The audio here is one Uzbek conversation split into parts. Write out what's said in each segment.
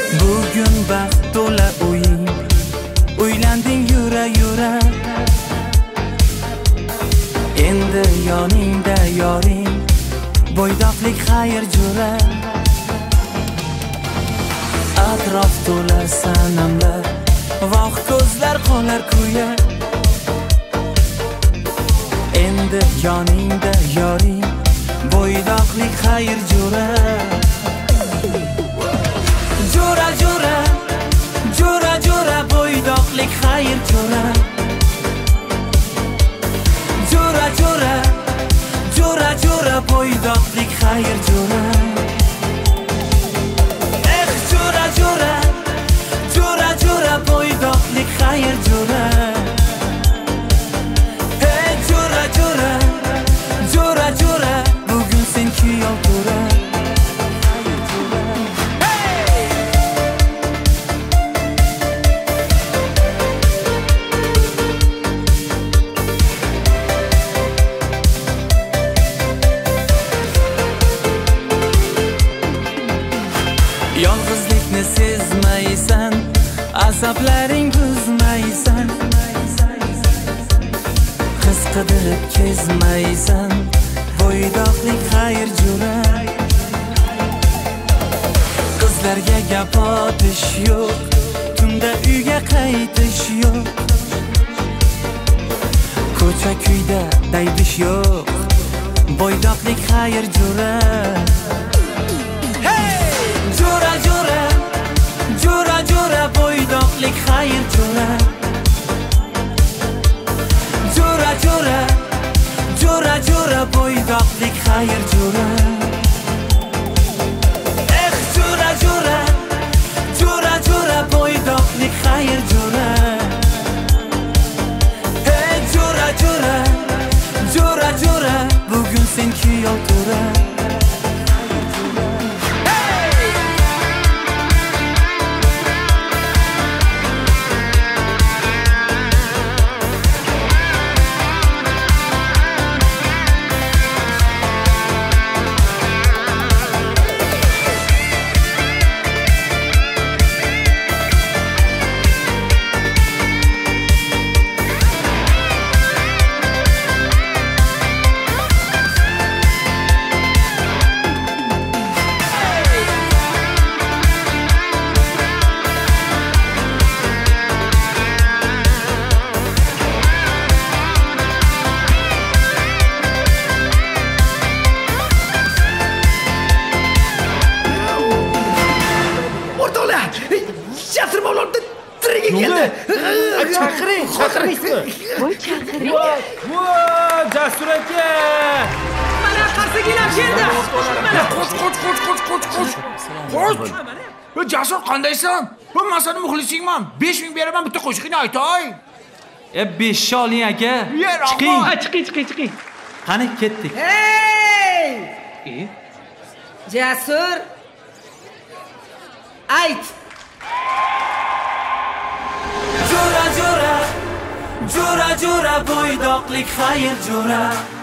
Bugun baxt to'la o'yin, uylanding yura-yura. Endi yoningda yoring, bo'ydoqlik xayr jura. Atrof to'la sanamlar, voh ko'zlar qolar kuya. Endi yoningda yoring, bo'ydoqlik xayr jura. Jura jura, jura jura, bo'ydoqlik xayr jura. Jura jura, jura jura, bo'ydoqlik xayr jura. Eh jura jura, jura jura, bo'ydoqlik xayr jura. Eh jura jura, jura jura, bugun sen kuyov tura. Yolg'izlikni sezmaysan, asablaring buzmaysan. Qiz qidirib kezmaysan, bo'ydoqlik xayr jura. Qizlarga gap otish yo'q, tunda uyga qaytish yo'q. Ko'cha kuyda daydish yo'q, bo'ydoqlik xayr jura. Jura jura, jura jura, bo'ydoqlik xayr jura. Jura jura, jura jura, bo'ydoqlik xayr jura. Eh jura jura, jura jura, bo'ydoqlik xayr jura. Eh jura jura, jura jura, bugun sen kuyov tura. Voy chaqiring. Voy, Jasur aka. Mana qarsagilar keldi. Mana Qo'sh. Voy, Jasur qandaysan? Men masani muxlisingman. 5000 beraman, bitta qo'shiqni aytay. 5 oling aka. Chiqing. Qani ketdik. Hey! Jasur. Ayt. Jura jura, jura jura, bo'ydoqlik xayr jura.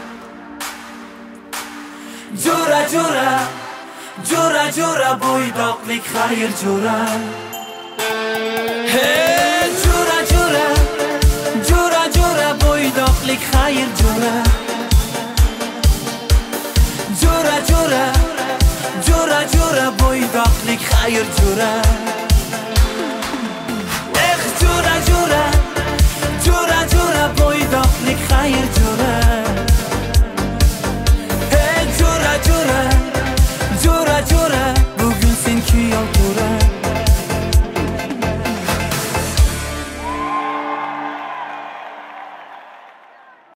Jura jura, jura jura, bo'ydoqlik xayr jura. Hey jura jura, jura jura, bo'ydoqlik xayr jura. Jura jura, jura jura, bo'ydoqlik xayr jura.